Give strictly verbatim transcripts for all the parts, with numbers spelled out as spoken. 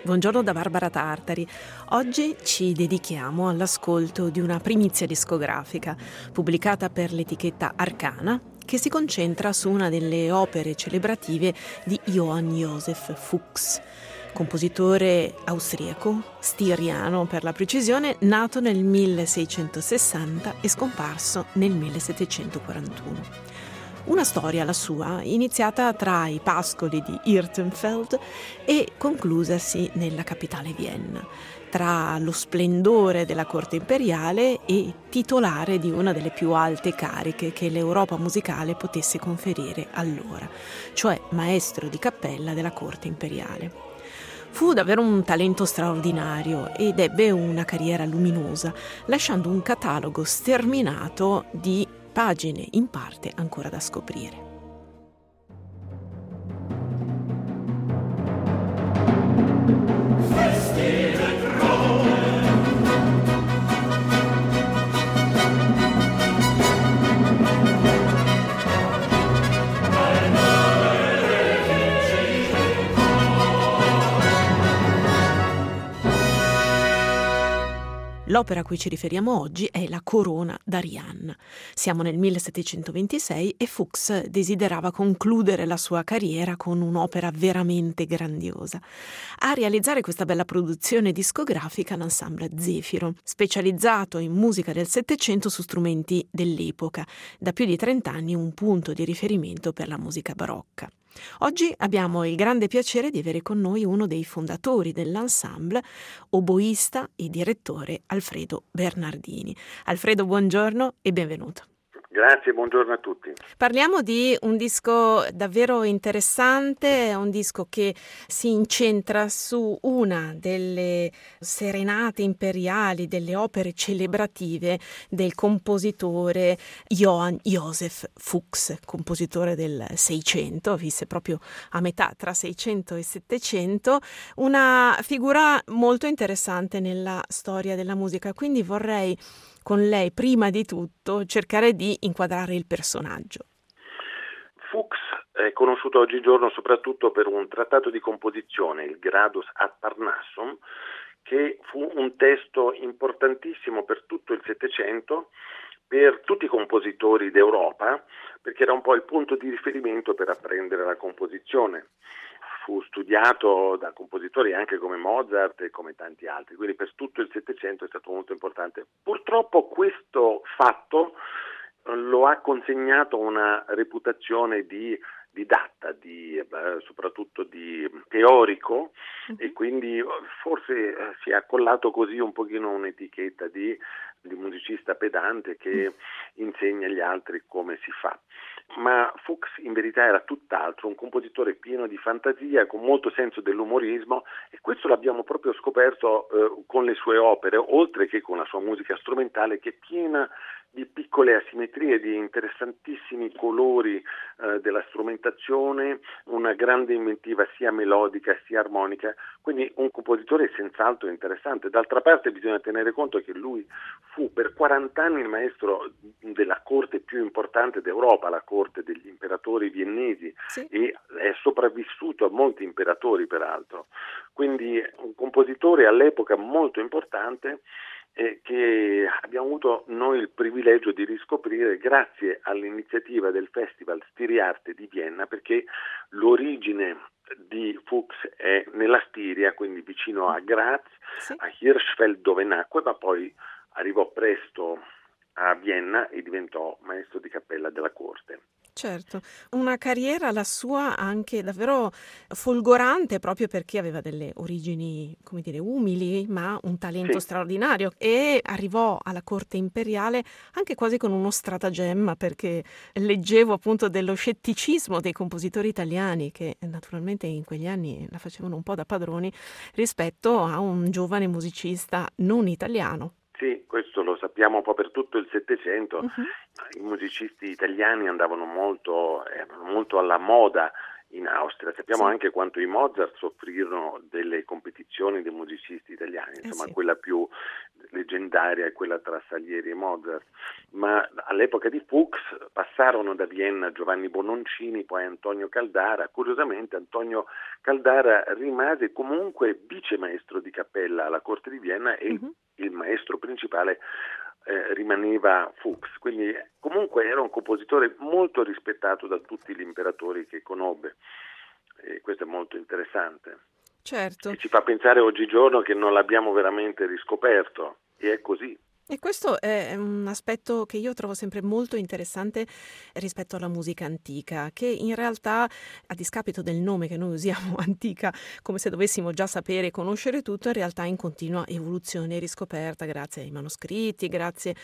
Buongiorno da Barbara Tartari. Oggi ci dedichiamo all'ascolto di una primizia discografica pubblicata per l'etichetta Arcana, che si concentra su una delle opere celebrative di Johann Joseph Fuchs, compositore austriaco, stiriano per la precisione, nato nel milleseicentosessanta e scomparso nel millesettecentoquarantuno. Una storia, la sua, iniziata tra i pascoli di Hirtenfeld e conclusasi nella capitale Vienna, tra lo splendore della corte imperiale e titolare di una delle più alte cariche che l'Europa musicale potesse conferire allora, cioè maestro di cappella della corte imperiale. Fu davvero un talento straordinario ed ebbe una carriera luminosa, lasciando un catalogo sterminato di pagine in parte ancora da scoprire. L'opera a cui ci riferiamo oggi è La Corona d'Arianna. Siamo nel millesettecentoventisei e Fuchs desiderava concludere la sua carriera con un'opera veramente grandiosa. A realizzare questa bella produzione discografica l'ensemble Zefiro, specializzato in musica del Settecento su strumenti dell'epoca, da più di trent'anni un punto di riferimento per la musica barocca. Oggi abbiamo il grande piacere di avere con noi uno dei fondatori dell'ensemble, oboista e direttore Alfredo Bernardini. Alfredo, buongiorno e benvenuto. Grazie, buongiorno a tutti. Parliamo di un disco davvero interessante, un disco che si incentra su una delle serenate imperiali, delle opere celebrative del compositore Johann Joseph Fuchs, compositore del Seicento, visse proprio a metà tra Seicento e Settecento, una figura molto interessante nella storia della musica, quindi vorrei con lei prima di tutto cercare di inquadrare il personaggio. Fuchs è conosciuto oggigiorno soprattutto per un trattato di composizione, il Gradus ad Parnassum, che fu un testo importantissimo per tutto il Settecento, per tutti i compositori d'Europa, perché era un po' il punto di riferimento per apprendere la composizione. Fu studiato da compositori anche come Mozart e come tanti altri, quindi per tutto il Settecento è stato molto importante. Purtroppo questo fatto lo ha consegnato una reputazione di didatta, di, eh, soprattutto di teorico, uh-huh. E quindi forse eh, si è accollato così un pochino un'etichetta di, di musicista pedante che uh-huh. insegna agli altri come si fa. Ma Fuchs in verità era tutt'altro, un compositore pieno di fantasia, con molto senso dell'umorismo, e questo l'abbiamo proprio scoperto eh, con le sue opere, oltre che con la sua musica strumentale, che è piena di piccole asimmetrie, di interessantissimi colori eh, della strumentazione, una grande inventiva sia melodica sia armonica, quindi un compositore senz'altro interessante. D'altra parte bisogna tenere conto che lui fu per quaranta anni il maestro della corte più importante d'Europa, la corte degli imperatori viennesi, sì. E è sopravvissuto a molti imperatori peraltro, quindi un compositore all'epoca molto importante, Eh, che abbiamo avuto noi il privilegio di riscoprire grazie all'iniziativa del Festival Stiriarte di Vienna, perché l'origine di Fuchs è nella Stiria, quindi vicino a Graz, sì. A Hirschfeld dove nacque, ma poi arrivò presto a Vienna e diventò maestro di cappella della corte. Certo, una carriera la sua anche davvero folgorante, proprio perché aveva delle origini, come dire, umili, ma un talento sì. straordinario, e arrivò alla corte imperiale anche quasi con uno stratagemma, perché leggevo appunto dello scetticismo dei compositori italiani, che naturalmente in quegli anni la facevano un po' da padroni, rispetto a un giovane musicista non italiano. Sì, questo lo sappiamo un po' per tutto il Settecento. Uh-huh. I musicisti italiani andavano molto, erano molto alla moda in Austria. Sappiamo sì. anche quanto i Mozart soffrirono delle competizioni dei musicisti italiani, insomma eh sì. quella più leggendaria è quella tra Salieri e Mozart, ma all'epoca di Fuchs passarono da Vienna Giovanni Bononcini, poi Antonio Caldara. Curiosamente Antonio Caldara rimase comunque vice maestro di cappella alla corte di Vienna e Uh-huh. il maestro principale Eh, rimaneva Fuchs, quindi comunque era un compositore molto rispettato da tutti gli imperatori che conobbe, e questo è molto interessante Certo. e ci fa pensare oggigiorno che non l'abbiamo veramente riscoperto, e è così. E questo è un aspetto che io trovo sempre molto interessante rispetto alla musica antica, che in realtà, a discapito del nome che noi usiamo, antica, come se dovessimo già sapere e conoscere tutto, in realtà è in continua evoluzione e riscoperta grazie ai manoscritti, grazie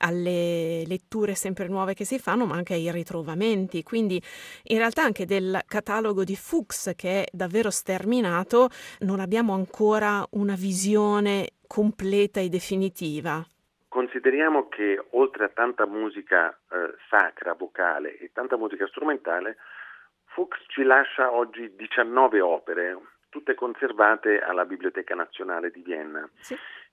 alle letture sempre nuove che si fanno, ma anche ai ritrovamenti. Quindi in realtà anche del catalogo di Fuchs, che è davvero sterminato, non abbiamo ancora una visione completa e definitiva. Consideriamo che oltre a tanta musica eh, sacra, vocale e tanta musica strumentale, Fuchs ci lascia oggi diciannove opere, tutte conservate alla Biblioteca Nazionale di Vienna. Sì.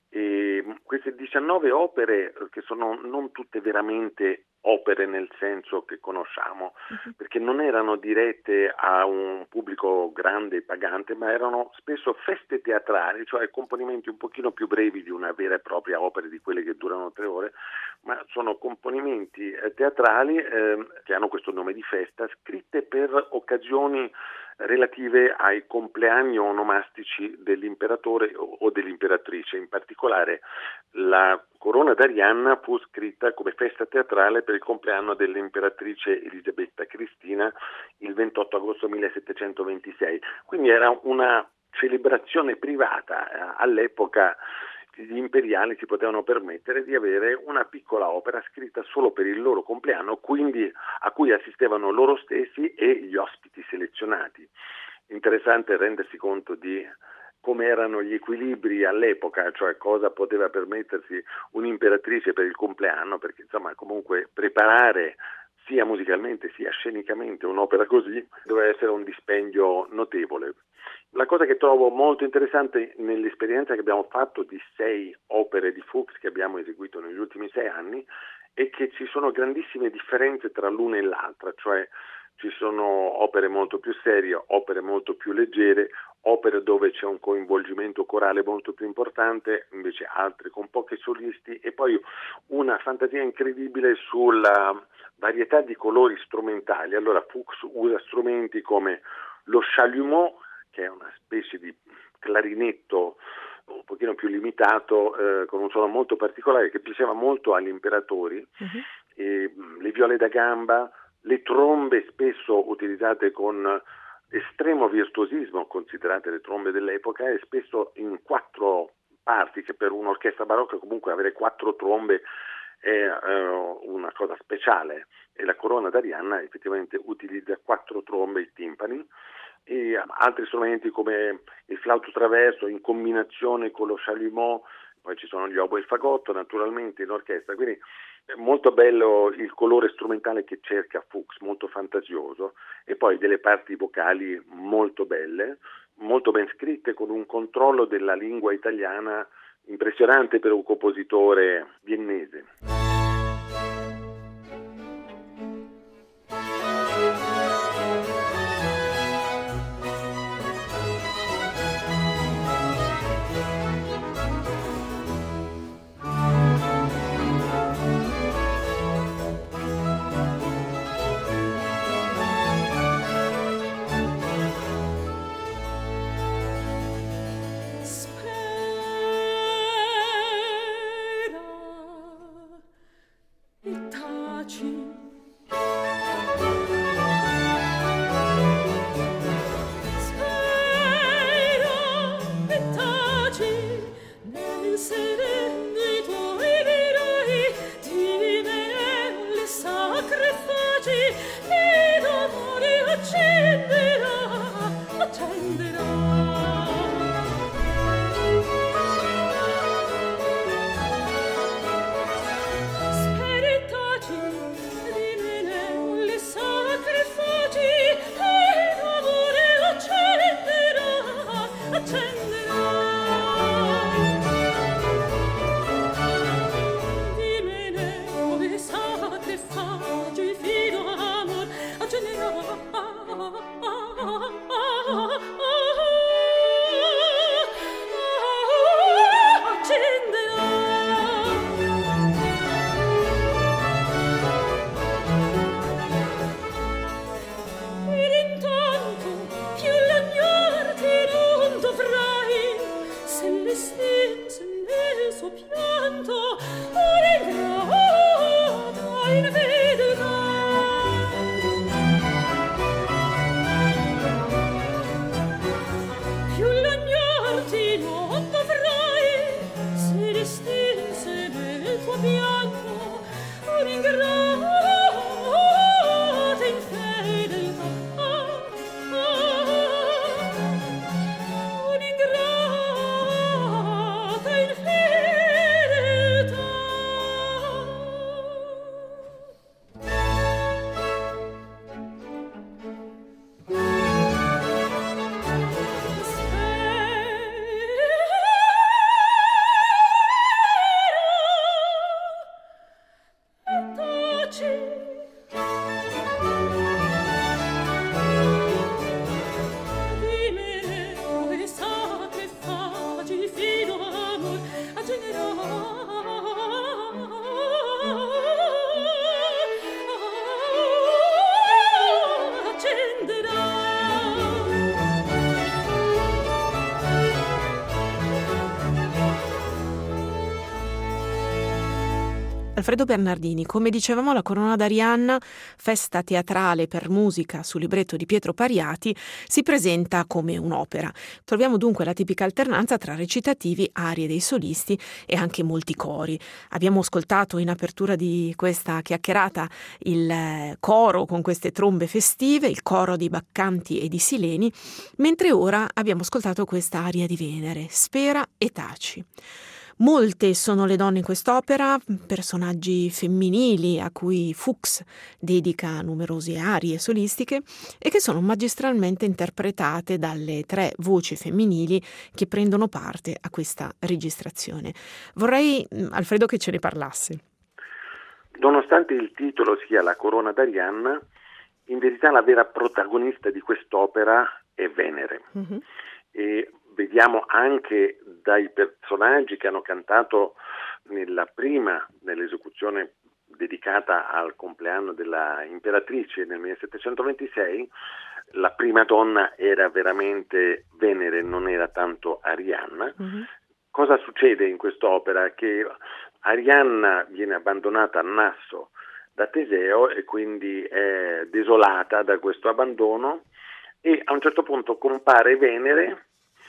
E queste diciannove opere, che sono non tutte veramente opere nel senso che conosciamo, uh-huh. perché non erano dirette a un pubblico grande e pagante, ma erano spesso feste teatrali, cioè componimenti un pochino più brevi di una vera e propria opera di quelle che durano tre ore, ma sono componimenti eh, teatrali eh, che hanno questo nome di festa, scritte per occasioni relative ai compleanni onomastici dell'imperatore o dell'imperatrice. In particolare la corona d'Arianna fu scritta come festa teatrale per il compleanno dell'imperatrice Elisabetta Cristina il ventotto agosto millesettecentoventisei. Quindi era una celebrazione privata. All'epoca gli imperiali si potevano permettere di avere una piccola opera scritta solo per il loro compleanno, quindi a cui assistevano loro stessi e gli ospiti selezionati. Interessante rendersi conto di come erano gli equilibri all'epoca, cioè cosa poteva permettersi un'imperatrice per il compleanno, perché insomma comunque preparare sia musicalmente sia scenicamente un'opera così doveva essere un dispendio notevole. La cosa che trovo molto interessante nell'esperienza che abbiamo fatto di sei opere di Fuchs che abbiamo eseguito negli ultimi sei anni è che ci sono grandissime differenze tra l'una e l'altra, cioè ci sono opere molto più serie, opere molto più leggere, opere dove c'è un coinvolgimento corale molto più importante, invece altre con pochi solisti, e poi una fantasia incredibile sulla varietà di colori strumentali. Allora Fuchs usa strumenti come lo chalumeau, che è una specie di clarinetto un pochino più limitato, eh, con un suono molto particolare che piaceva molto agli imperatori, uh-huh. e, mh, le viole da gamba, le trombe spesso utilizzate con estremo virtuosismo, considerate le trombe dell'epoca, e spesso in quattro parti, che per un'orchestra barocca comunque avere quattro trombe è uh, una cosa speciale, e la corona d'Arianna effettivamente utilizza quattro trombe, i timpani, e altri strumenti come il flauto traverso in combinazione con lo chalumeau, poi ci sono gli oboe e il fagotto naturalmente in orchestra, quindi è molto bello il colore strumentale che cerca Fuchs, molto fantasioso, e poi delle parti vocali molto belle, molto ben scritte, con un controllo della lingua italiana impressionante per un compositore viennese. Spera Alfredo Bernardini, come dicevamo, la Corona d'Arianna, festa teatrale per musica su libretto di Pietro Pariati, si presenta come un'opera. Troviamo dunque la tipica alternanza tra recitativi, arie dei solisti e anche molti cori. Abbiamo ascoltato in apertura di questa chiacchierata il coro con queste trombe festive, il coro di baccanti e di sileni, mentre ora abbiamo ascoltato questa aria di Venere, Spera e Taci. Molte sono le donne in quest'opera, personaggi femminili a cui Fuchs dedica numerose arie solistiche e che sono magistralmente interpretate dalle tre voci femminili che prendono parte a questa registrazione. Vorrei, Alfredo, che ce ne parlassi. Nonostante il titolo sia La Corona d'Arianna, in verità la vera protagonista di quest'opera è Venere. Mm-hmm. E vediamo anche dai personaggi che hanno cantato nella prima, nell'esecuzione dedicata al compleanno della imperatrice nel millesettecentoventisei, la prima donna era veramente Venere, non era tanto Arianna. Mm-hmm. Cosa succede in quest'opera? Che Arianna viene abbandonata a Nasso da Teseo e quindi è desolata da questo abbandono, e a un certo punto compare Venere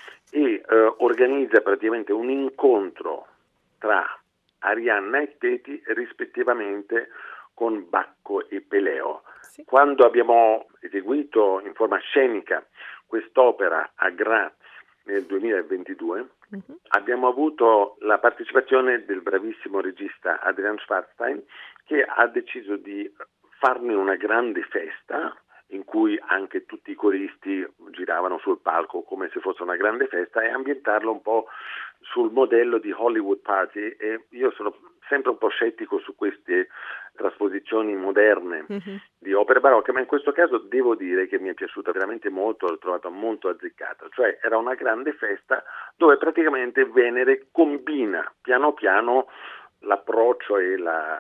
e eh, organizza praticamente un incontro tra Arianna e Teti rispettivamente con Bacco e Peleo. Sì. Quando abbiamo eseguito in forma scenica quest'opera a Graz nel duemilaventidue, uh-huh. abbiamo avuto la partecipazione del bravissimo regista Adrian Schwarzstein, che ha deciso di farne una grande festa in cui anche tutti i coristi giravano sul palco come se fosse una grande festa, e ambientarlo un po' sul modello di Hollywood Party. E io sono sempre un po' scettico su queste trasposizioni moderne mm-hmm. di opere barocche, ma in questo caso devo dire che mi è piaciuta veramente molto, l'ho trovata molto azzeccata. Cioè era una grande festa dove praticamente Venere combina piano piano l'approccio e la,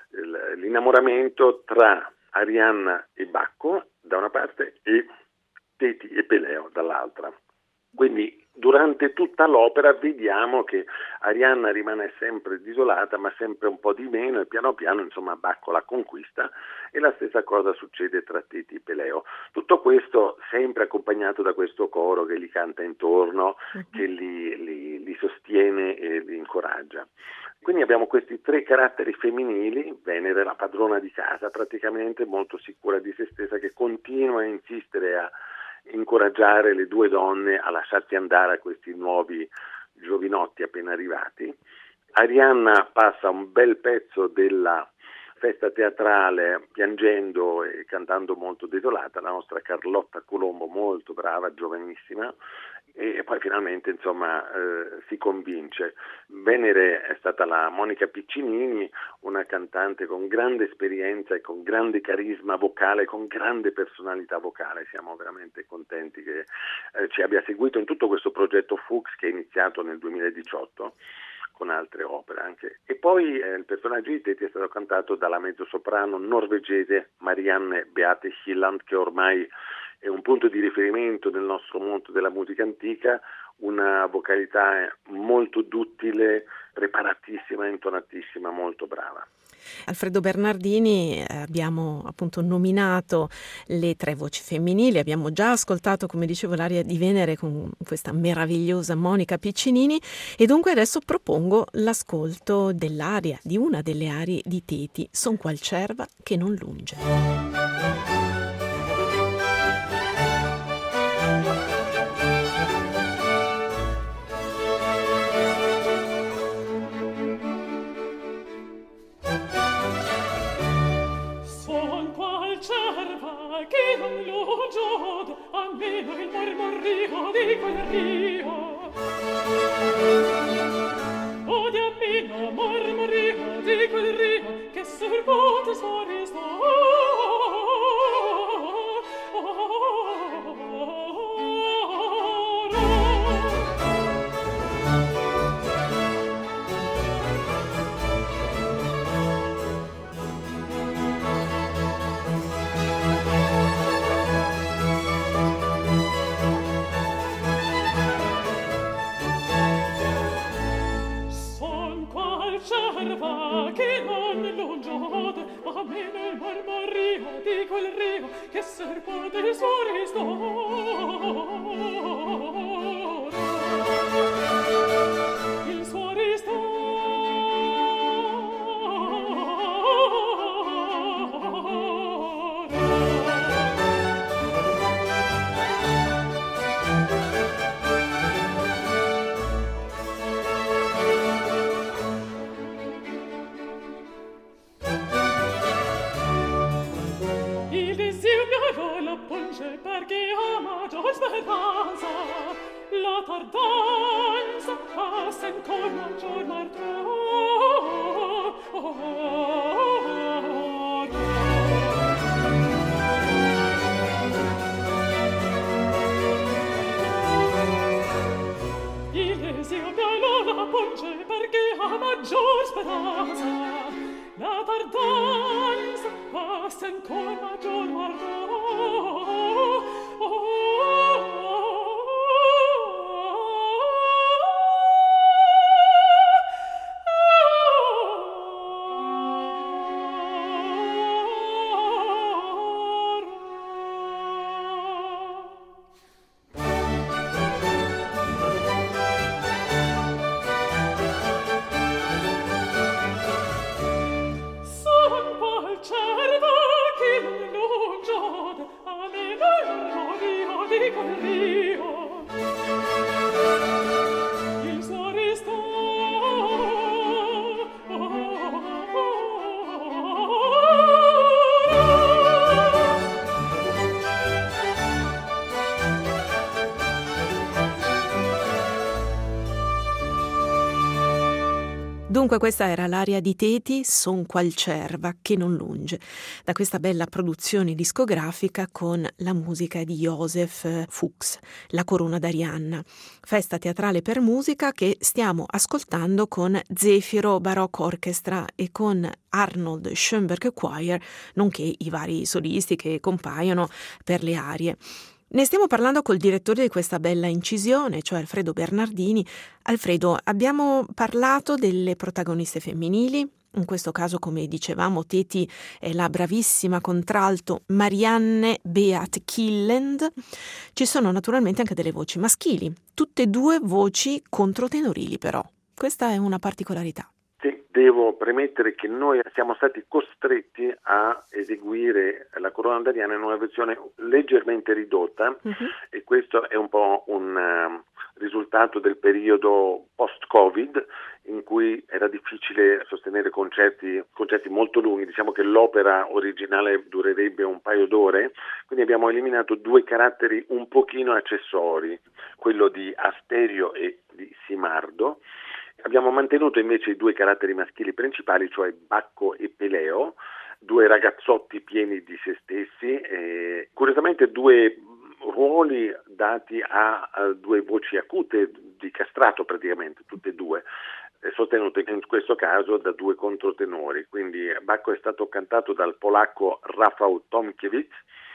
l'innamoramento tra Arianna e Bacco da una parte e Teti e Peleo dall'altra. Quindi durante tutta l'opera vediamo che Arianna rimane sempre desolata, ma sempre un po' di meno, e piano piano insomma Bacco la conquista, e la stessa cosa succede tra Teti e Peleo. Tutto questo sempre accompagnato da questo coro che li canta intorno, uh-huh. che li, li, li sostiene e li incoraggia. Quindi abbiamo questi tre caratteri femminili, Venere la padrona di casa praticamente, molto sicura di se stessa, che continua a insistere a incoraggiare le due donne a lasciarsi andare a questi nuovi giovinotti appena arrivati. Arianna passa un bel pezzo della festa teatrale piangendo e cantando molto desolata, la nostra Carlotta Colombo molto brava, giovanissima, e poi finalmente insomma eh, si convince. Venere è stata la Monica Piccinini, una cantante con grande esperienza e con grande carisma vocale, con grande personalità vocale. Siamo veramente contenti che eh, ci abbia seguito in tutto questo progetto Fuchs, che è iniziato nel duemiladiciotto con altre opere anche. E poi eh, il personaggio di Teti è stato cantato dalla mezzosoprano norvegese Marianne Beate Hilland, che ormai è un punto di riferimento nel nostro mondo della musica antica, una vocalità molto duttile, preparatissima, intonatissima, molto brava. Alfredo Bernardini, abbiamo appunto nominato le tre voci femminili, abbiamo già ascoltato, come dicevo, l'aria di Venere con questa meravigliosa Monica Piccinini, e dunque adesso propongo l'ascolto dell'aria, di una delle arie di Teti, Son qual cerva che non lunge. Che non lunge, almeno il mormorio di quel rio. O di almeno mormorio di quel rio che sul ponte suori sta. Che non me nel marmorio di quel rio che serpente il suo ristoro, il suo ristoro. Perché a maggior speranza la tardanza passa ancor maggior martoro. Il desio piano la punge perché a maggior speranza la tardanza passa ancor maggior martoro. Dunque questa era l'aria di Teti, Son qual cerva che non lunge, da questa bella produzione discografica con la musica di Joseph Fuchs, La corona d'Arianna, festa teatrale per musica che stiamo ascoltando con Zefiro Baroque Orchestra e con Arnold Schoenberg Choir, nonché i vari solisti che compaiono per le arie. Ne stiamo parlando col direttore di questa bella incisione, cioè Alfredo Bernardini. Alfredo, abbiamo parlato delle protagoniste femminili, in questo caso, come dicevamo, Teti è la bravissima contralto Marianne Beat Killand. Ci sono naturalmente anche delle voci maschili, tutte e due voci controtenorili però. Questa è una particolarità. Devo premettere che noi siamo stati costretti a eseguire la corona d'Arianna in una versione leggermente ridotta, uh-huh. e questo è un po' un uh, risultato del periodo post-Covid in cui era difficile sostenere concerti, concerti molto lunghi. Diciamo che l'opera originale durerebbe un paio d'ore, quindi abbiamo eliminato due caratteri un pochino accessori, quello di Asterio e di Simardo. Abbiamo mantenuto invece i due caratteri maschili principali, cioè Bacco e Peleo, due ragazzotti pieni di se stessi, e curiosamente due ruoli dati a, a due voci acute di castrato praticamente, tutte e due, sostenute in questo caso da due controtenori. Quindi Bacco è stato cantato dal polacco Rafał Tomkiewicz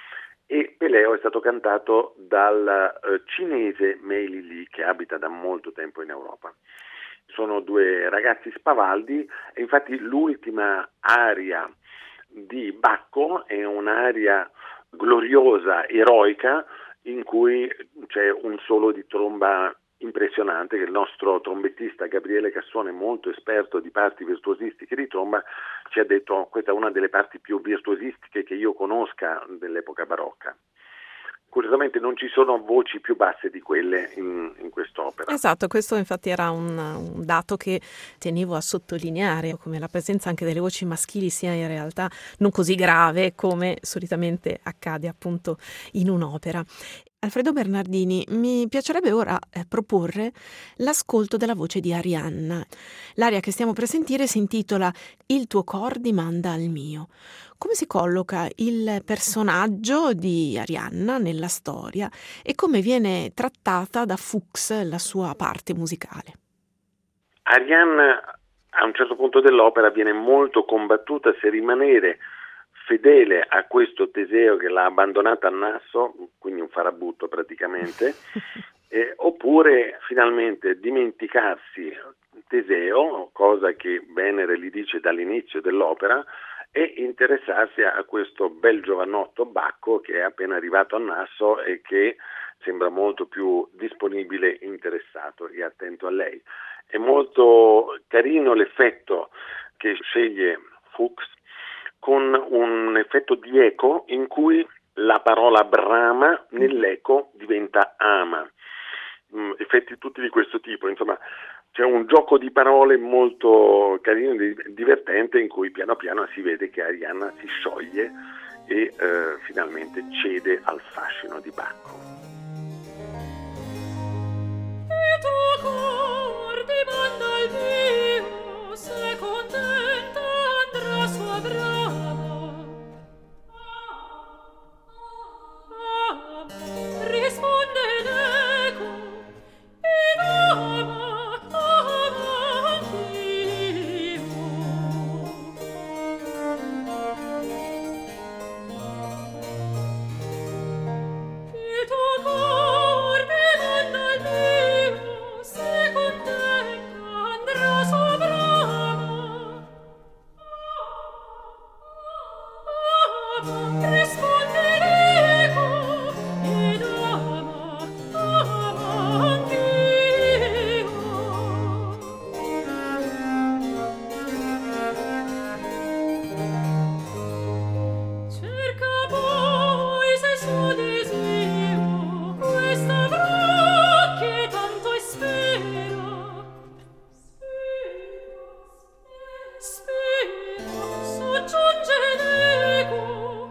e Peleo è stato cantato dal uh, cinese Mei Li, che abita da molto tempo in Europa. Sono due ragazzi spavaldi e infatti l'ultima aria di Bacco è un'aria gloriosa, eroica, in cui c'è un solo di tromba impressionante che il nostro trombettista Gabriele Cassone, molto esperto di parti virtuosistiche di tromba, ci ha detto: questa è una delle parti più virtuosistiche che io conosca dell'epoca barocca. Curiosamente non ci sono voci più basse di quelle in, in quest'opera. Esatto, questo infatti era un, un dato che tenevo a sottolineare, come la presenza anche delle voci maschili sia in realtà non così grave come solitamente accade appunto in un'opera. Alfredo Bernardini, mi piacerebbe ora eh, proporre l'ascolto della voce di Arianna. L'aria che stiamo per sentire si intitola Il tuo cor dimanda al mio. Come si colloca il personaggio di Arianna nella storia e come viene trattata da Fuchs la sua parte musicale? Arianna a un certo punto dell'opera viene molto combattuta se rimanere fedele a questo Teseo che l'ha abbandonata a Nasso, quindi un farabutto praticamente, eh, oppure finalmente dimenticarsi Teseo, cosa che Venere gli dice dall'inizio dell'opera, e interessarsi a questo bel giovanotto Bacco che è appena arrivato a Nassau e che sembra molto più disponibile, interessato e attento a lei. È molto carino l'effetto che sceglie Fuchs, con un effetto di eco in cui la parola brama nell'eco diventa ama. Mm, effetti tutti di questo tipo, insomma c'è un gioco di parole molto carino e divertente in cui piano piano si vede che Arianna si scioglie e eh, finalmente cede al fascino di Bacco. E tu cor dimanda al Dio, se contenta andrà sua brama. Ah, ah, risponde l'eco, ed ama, ama anch'io. E tu cor dimanda al Dio, se contenta andrà sua brama. Ah, ah, risponde l'eco, ed ama, ama anch'io. Cerca poi se suo desio questa avrà che tanto spera. Spera, soggiunge l'eco,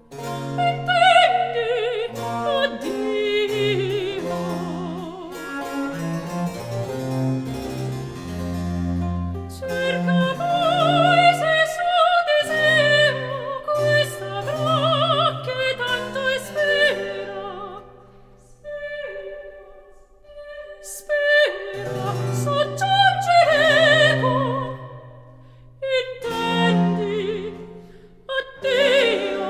intendi, addio. Cerca poi se suo desio questa avrà che tanto spera. Spera, soggiunge l'eco, intendi, addio.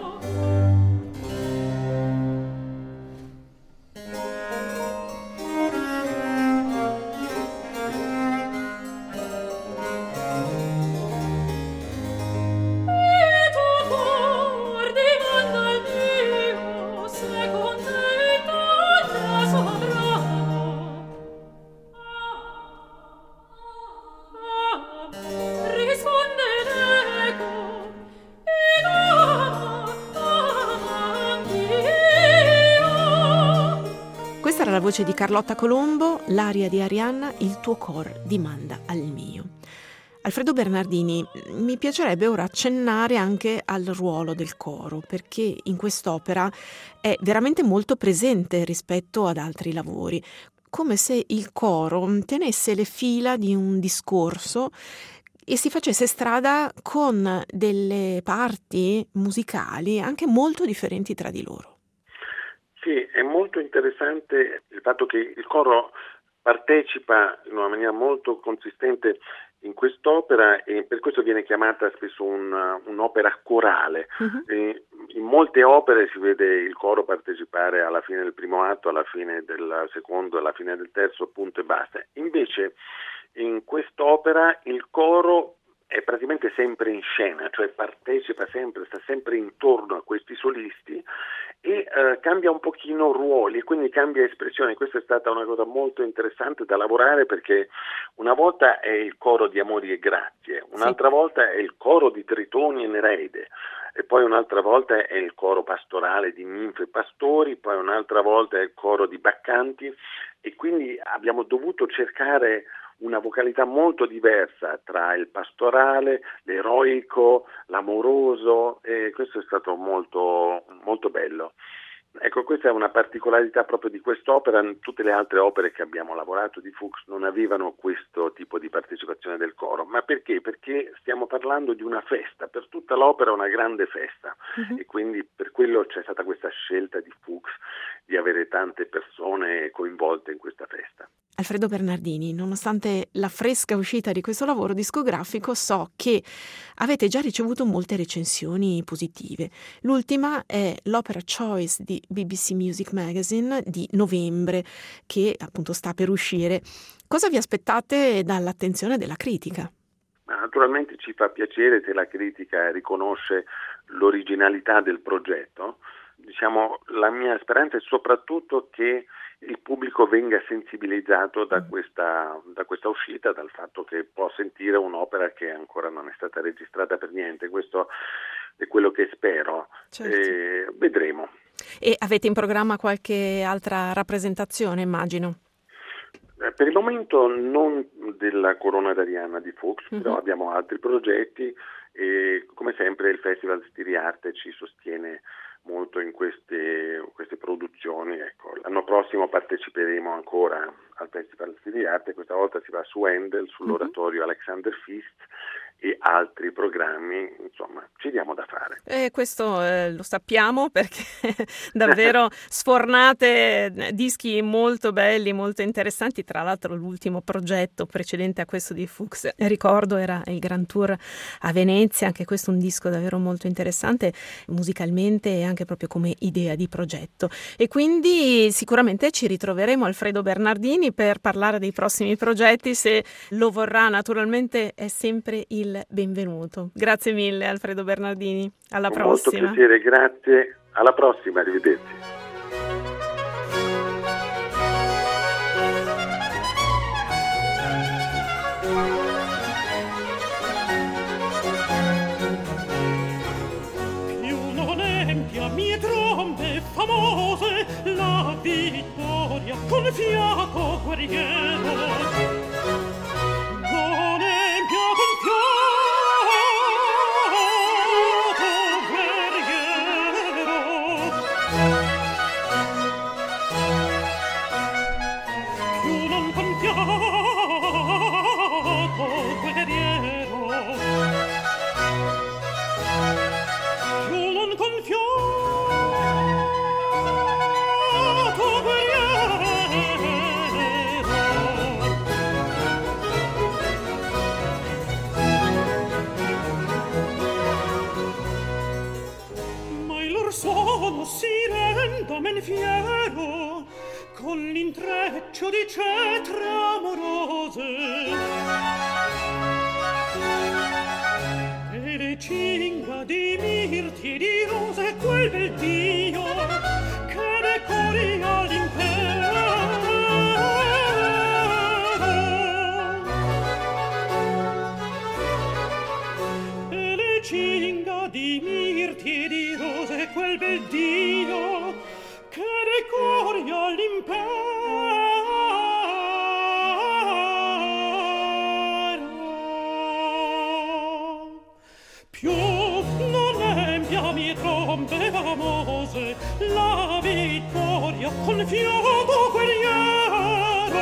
E tu cor dimanda al Dio, se contenta andrà sua brama. Ah, ah, risponde l'eco, ed ama, ama anch'io. Questa era la voce di Carlotta Colombo, l'aria di Arianna, Il tuo cor dimanda al mio. Alfredo Bernardini, mi piacerebbe ora accennare anche al ruolo del coro, perché in quest'opera è veramente molto presente rispetto ad altri lavori, come se il coro tenesse le fila di un discorso e si facesse strada con delle parti musicali anche molto differenti tra di loro. Sì, è molto interessante il fatto che il coro partecipa in una maniera molto consistente in quest'opera e per questo viene chiamata spesso un, un'opera corale. Uh-huh. E in molte opere si vede il coro partecipare alla fine del primo atto, alla fine del secondo, alla fine del terzo, punto e basta. Invece in quest'opera il coro è praticamente sempre in scena, cioè partecipa sempre, sta sempre intorno a questi solisti e eh, cambia un pochino ruoli, quindi cambia espressione. Questa è stata una cosa molto interessante da lavorare, perché una volta è il coro di Amori e Grazie, un'altra sì. volta è il coro di Tritoni e Nereide, e poi un'altra volta è il coro pastorale di Ninfe e Pastori, poi un'altra volta è il coro di Baccanti, e quindi abbiamo dovuto cercare una vocalità molto diversa tra il pastorale, l'eroico, l'amoroso, e questo è stato molto, molto bello. Ecco, questa è una particolarità proprio di quest'opera. Tutte le altre opere che abbiamo lavorato di Fuchs non avevano questo tipo di partecipazione del coro. Ma perché? Perché stiamo parlando di una festa, per tutta l'opera una grande festa, uh-huh. e quindi per quello c'è stata questa scelta di Fuchs di avere tante persone coinvolte in questa festa. Alfredo Bernardini, nonostante la fresca uscita di questo lavoro discografico, so che avete già ricevuto molte recensioni positive. L'ultima è l'Opera Choice di B B C Music Magazine di novembre, che appunto sta per uscire. Cosa vi aspettate dall'attenzione della critica? naturalmente ci fa piacere se la critica riconosce l'originalità del progetto. Diciamo, la mia speranza è soprattutto che il pubblico venga sensibilizzato da questa, da questa uscita, dal fatto che può sentire un'opera che ancora non è stata registrata per niente. Questo è quello che spero. Certo. E vedremo. E avete in programma qualche altra rappresentazione, immagino? Per il momento non della Corona d'Arianna di Fuchs, uh-huh. però abbiamo altri progetti e come sempre il Festival Stiriarte ci sostiene molto in queste, queste produzioni. Ecco, l'anno prossimo parteciperemo ancora al Festival Stiriarte, questa volta si va su Handel, sull'oratorio uh-huh. Alexander Fist e altri programmi, insomma, ci diamo da fare. E questo eh, lo sappiamo perché davvero sfornate dischi molto belli, molto interessanti. Tra l'altro l'ultimo progetto precedente a questo di Fuchs, ricordo, era il Grand Tour a Venezia, anche questo un disco davvero molto interessante musicalmente e anche proprio come idea di progetto. E quindi sicuramente ci ritroveremo, Alfredo Bernardini, per parlare dei prossimi progetti, se lo vorrà. Naturalmente è sempre il benvenuto. Grazie mille Alfredo Bernardini, alla Con prossima. Molto piacere, grazie, alla prossima, arrivederci. Più non empia mie trombe famose, la vittoria con fiato guerriero. Men fiero con l'intreccio di cetre amorose e le cinga di mirti e di rose, quel bel Dio che decoria l'impero e le cinga di mirti e di rose, quel bel Dio che decoria l'impero. Più non empia mie trombe famose, la vittoria con fiato guerriero.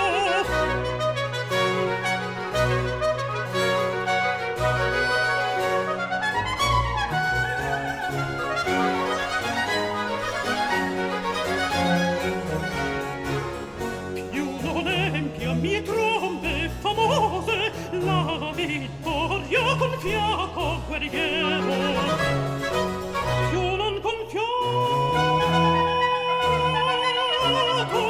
Mie trombe famose, la vittoria con fiato guerriero. Più non con fiato